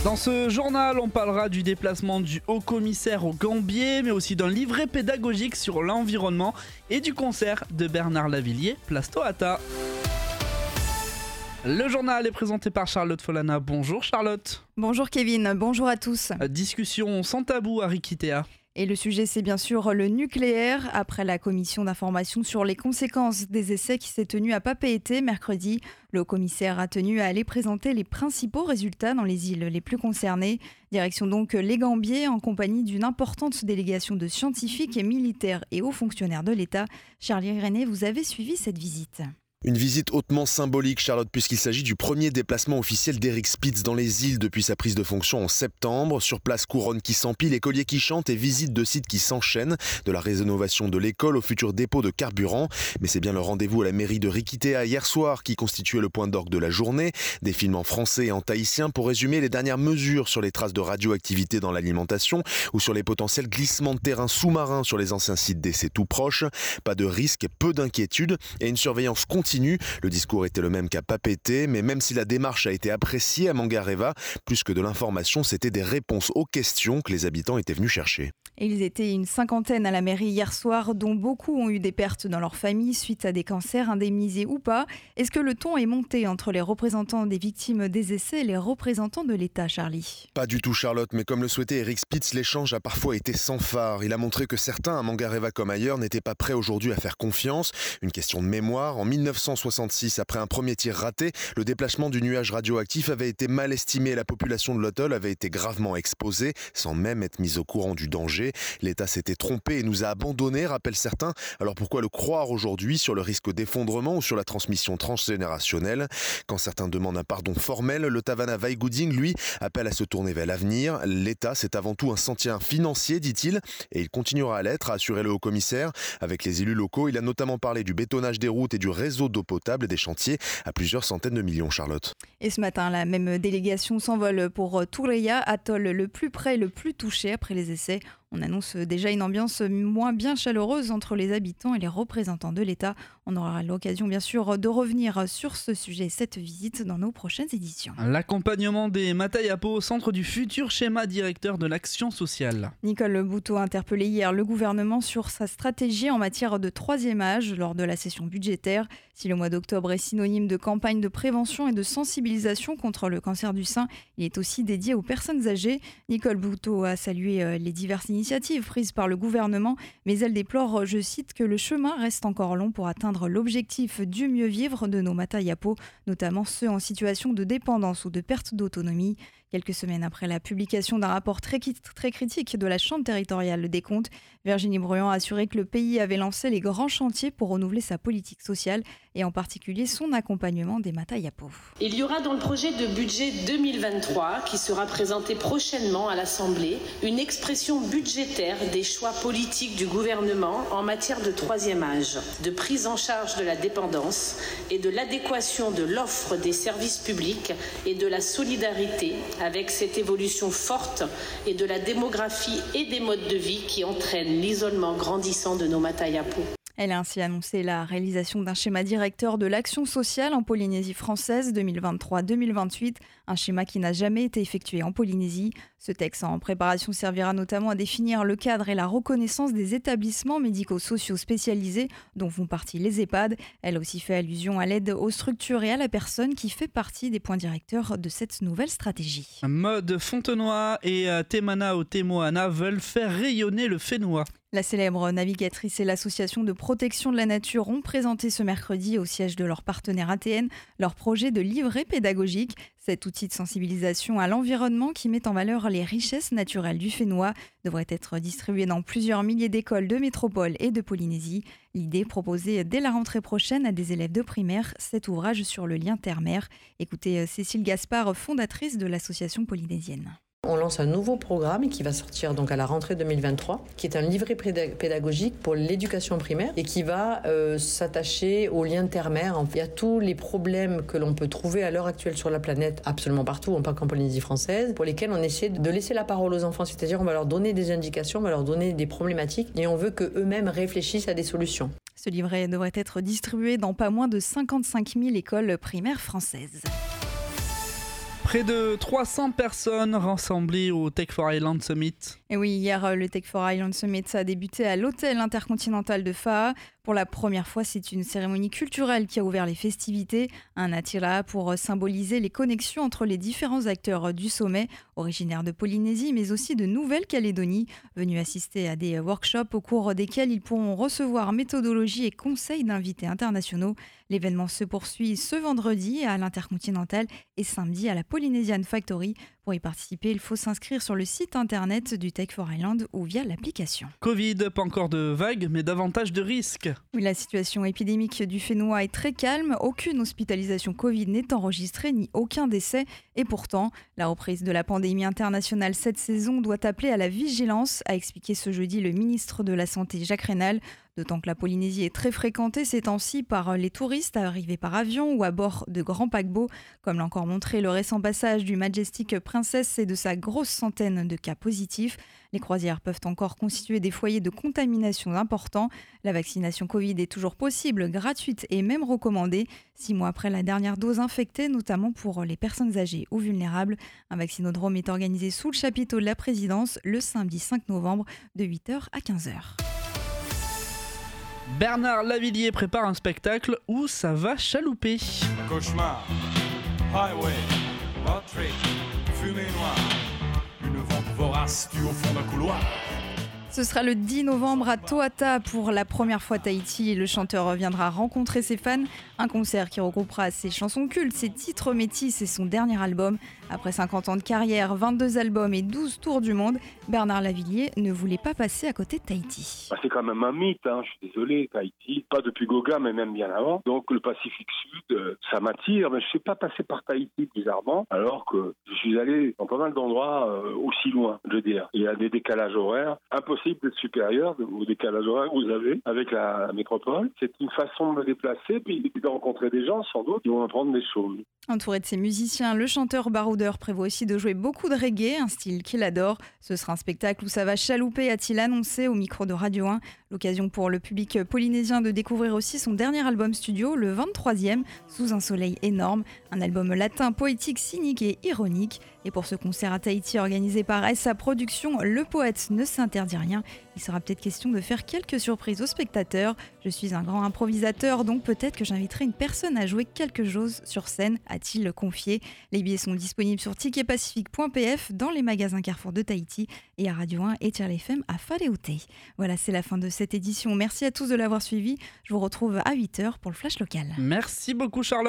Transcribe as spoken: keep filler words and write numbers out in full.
Dans ce journal, on parlera du déplacement du haut-commissaire au Gambier, mais aussi d'un livret pédagogique sur l'environnement et du concert de Bernard Lavilliers, Place Tohata. Le journal est présenté par Charlotte Folana. Bonjour Charlotte. Bonjour Kevin, bonjour à tous. Discussion sans tabou à Rikitea. Et le sujet, c'est bien sûr le nucléaire. Après la commission d'information sur les conséquences des essais qui s'est tenue à Papeete mercredi, le haut-commissaire a tenu à aller présenter les principaux résultats dans les îles les plus concernées. Direction donc les Gambiers en compagnie d'une importante délégation de scientifiques et militaires et hauts fonctionnaires de l'État. Charlie René, vous avez suivi cette visite. Une visite hautement symbolique, Charlotte, puisqu'il s'agit du premier déplacement officiel d'Eric Spitz dans les îles depuis sa prise de fonction en septembre. Sur place, couronne qui s'empile, écoliers qui chantent et visites de sites qui s'enchaînent. De la rénovation de l'école au futur dépôt de carburant. Mais c'est bien le rendez-vous à la mairie de Rikitea hier soir qui constituait le point d'orgue de la journée. Des films en français et en tahitien pour résumer les dernières mesures sur les traces de radioactivité dans l'alimentation ou sur les potentiels glissements de terrain sous-marins sur les anciens sites d'essais tout proches. Pas de risque, peu d'inquiétude et une surveillance continue. Le discours était le même qu'à Papeete, mais même si la démarche a été appréciée à Mangareva, plus que de l'information, c'était des réponses aux questions que les habitants étaient venus chercher. Et ils étaient une cinquantaine à la mairie hier soir, dont beaucoup ont eu des pertes dans leur famille suite à des cancers, indemnisés ou pas. Est-ce que le ton est monté entre les représentants des victimes des essais et les représentants de l'État, Charlie ? Pas du tout, Charlotte, mais comme le souhaitait Eric Spitz, l'échange a parfois été sans phare. Il a montré que certains, à Mangareva comme ailleurs, n'étaient pas prêts aujourd'hui à faire confiance. Une question de mémoire. En mille neuf cent soixante-six, après un premier tir raté, le déplacement du nuage radioactif avait été mal estimé et la population de l'atoll avait été gravement exposée, sans même être mise au courant du danger. L'État s'était trompé et nous a abandonnés, rappellent certains. Alors pourquoi le croire aujourd'hui sur le risque d'effondrement ou sur la transmission transgénérationnelle ? Quand certains demandent un pardon formel, le Tavana Vaiguding, lui, appelle à se tourner vers l'avenir. L'État, c'est avant tout un sentier financier, dit-il, et il continuera à l'être, a assuré le haut-commissaire. Avec les élus locaux, il a notamment parlé du bétonnage des routes et du réseau d'eau potable et des chantiers à plusieurs centaines de millions, Charlotte. Et ce matin, la même délégation s'envole pour Tureia, atoll le plus près et le plus touché après les essais. On annonce déjà une ambiance moins bien chaleureuse entre les habitants et les représentants de l'État. On aura l'occasion bien sûr de revenir sur ce sujet, cette visite, dans nos prochaines éditions. L'accompagnement des Matayapo au centre du futur schéma directeur de l'action sociale. Nicole Boutot a interpellé hier le gouvernement sur sa stratégie en matière de troisième âge lors de la session budgétaire. Si le mois d'octobre est synonyme de campagne de prévention et de sensibilisation contre le cancer du sein, il est aussi dédié aux personnes âgées. Nicole Boutot a salué les diverses initiatives prises par le gouvernement, mais elle déplore, je cite, que le chemin reste encore long pour atteindre l'objectif du mieux vivre de nos Matayapo, notamment ceux en situation de dépendance ou de perte d'autonomie. Quelques semaines après la publication d'un rapport très, très critique de la Chambre territoriale des comptes, Virginie Bruand a assuré que le pays avait lancé les grands chantiers pour renouveler sa politique sociale et en particulier son accompagnement des Matayapo. Il y aura dans le projet de budget deux mille vingt-trois, qui sera présenté prochainement à l'Assemblée, une expression budgétaire des choix politiques du gouvernement en matière de troisième âge, de prise en charge de la dépendance et de l'adéquation de l'offre des services publics et de la solidarité avec cette évolution forte et de la démographie et des modes de vie qui entraînent l'isolement grandissant de nos Matayapo. Elle a ainsi annoncé la réalisation d'un schéma directeur de l'action sociale en Polynésie française deux mille vingt-trois deux mille vingt-huit, un schéma qui n'a jamais été effectué en Polynésie. Ce texte en préparation servira notamment à définir le cadre et la reconnaissance des établissements médico-sociaux spécialisés dont font partie les EHPAD. Elle a aussi fait allusion à l'aide aux structures et à la personne qui fait partie des points directeurs de cette nouvelle stratégie. Mode Fontenoy et Temana o Temoana veulent faire rayonner le Fénois. La célèbre navigatrice et l'association de protection de la nature ont présenté ce mercredi au siège de leur partenaire A T N leur projet de livret pédagogique. Cet outil de sensibilisation à l'environnement qui met en valeur les richesses naturelles du Fénois devrait être distribué dans plusieurs milliers d'écoles de métropole et de Polynésie. L'idée proposée dès la rentrée prochaine à des élèves de primaire, cet ouvrage sur le lien terre-mer. Écoutez Cécile Gaspard, fondatrice de l'association polynésienne. On lance un nouveau programme qui va sortir donc à la rentrée deux mille vingt-trois, qui est un livret pédagogique pour l'éducation primaire et qui va euh, s'attacher au lien terre-mer. Il y a tous les problèmes que l'on peut trouver à l'heure actuelle sur la planète, absolument partout, pas qu'en Polynésie française, pour lesquels on essaie de laisser la parole aux enfants, c'est-à-dire on va leur donner des indications, on va leur donner des problématiques et on veut qu'eux-mêmes réfléchissent à des solutions. Ce livret devrait être distribué dans pas moins de cinquante-cinq mille écoles primaires françaises. Près de trois cents personnes rassemblées au Tech for Island Summit. Et oui, hier, le Tech for Island Summit a débuté à l'hôtel intercontinental de Faa. Pour la première fois, c'est une cérémonie culturelle qui a ouvert les festivités. Un attira pour symboliser les connexions entre les différents acteurs du sommet, originaires de Polynésie, mais aussi de Nouvelle-Calédonie, venus assister à des workshops au cours desquels ils pourront recevoir méthodologie et conseils d'invités internationaux. L'événement se poursuit ce vendredi à l'Intercontinental et samedi à la Polynesian Factory. Pour y participer, il faut s'inscrire sur le site internet du Tech for Island ou via l'application. Covid, pas encore de vagues, mais davantage de risques. Oui, la situation épidémique du Fénois est très calme. Aucune hospitalisation Covid n'est enregistrée, ni aucun décès. Et pourtant, la reprise de la pandémie internationale cette saison doit appeler à la vigilance, a expliqué ce jeudi le ministre de la Santé Jacques Raynal. D'autant que la Polynésie est très fréquentée ces temps-ci par les touristes arrivés par avion ou à bord de grands paquebots, comme l'a encore montré le récent passage du Majestic Princess et de sa grosse centaine de cas positifs. Les croisières peuvent encore constituer des foyers de contamination importants. La vaccination Covid est toujours possible, gratuite et même recommandée, six mois après la dernière dose infectée, notamment pour les personnes âgées ou vulnérables. Un vaccinodrome est organisé sous le chapiteau de la présidence le samedi cinq novembre de huit heures à quinze heures. Bernard Lavillier prépare un spectacle où ça va chalouper. Cauchemar, highway, road trip, fumée noire, une vente vorace tue au fond d'un couloir. Ce sera le dix novembre à Toata pour la première fois Tahiti. Le chanteur viendra rencontrer ses fans. Un concert qui regroupera ses chansons cultes, ses titres métis et son dernier album. Après cinquante ans de carrière, vingt-deux albums et douze tours du monde, Bernard Lavillier ne voulait pas passer à côté de Tahiti. Bah, c'est quand même un mythe, hein. Je suis désolé, Tahiti, pas depuis Goga, mais même bien avant. Donc le Pacifique Sud, euh, ça m'attire, mais je ne suis pas passé par Tahiti bizarrement, alors que je suis allé dans pas mal d'endroits euh, aussi loin, je veux dire. Il y a des décalages horaires, impossible d'être supérieur au décalage horaire que vous avez avec la métropole. C'est une façon de me déplacer, puis de rencontrer des gens, sans doute, qui vont apprendre des choses. Entouré de ses musiciens, le chanteur baroudeur prévoit aussi de jouer beaucoup de reggae, un style qu'il adore. Ce sera un spectacle où ça va chalouper, a-t-il annoncé au micro de Radio un. L'occasion pour le public polynésien de découvrir aussi son dernier album studio, le vingt-troisième, Sous un soleil énorme. Un album latin, poétique, cynique et ironique. Et pour ce concert à Tahiti organisé par S A Productions, le poète ne s'interdit rien. Il sera peut-être question de faire quelques surprises aux spectateurs. Je suis un grand improvisateur, donc peut-être que j'inviterai une personne à jouer quelque chose sur scène, a-t-il confié. Les billets sont disponibles sur ticket pacifique point p f dans les magasins Carrefour de Tahiti et à Radio un et Tiers F M à Whaleute. Voilà, c'est la fin de cette édition. Merci à tous de l'avoir suivi. Je vous retrouve à huit heures pour le Flash Local. Merci beaucoup Charlotte.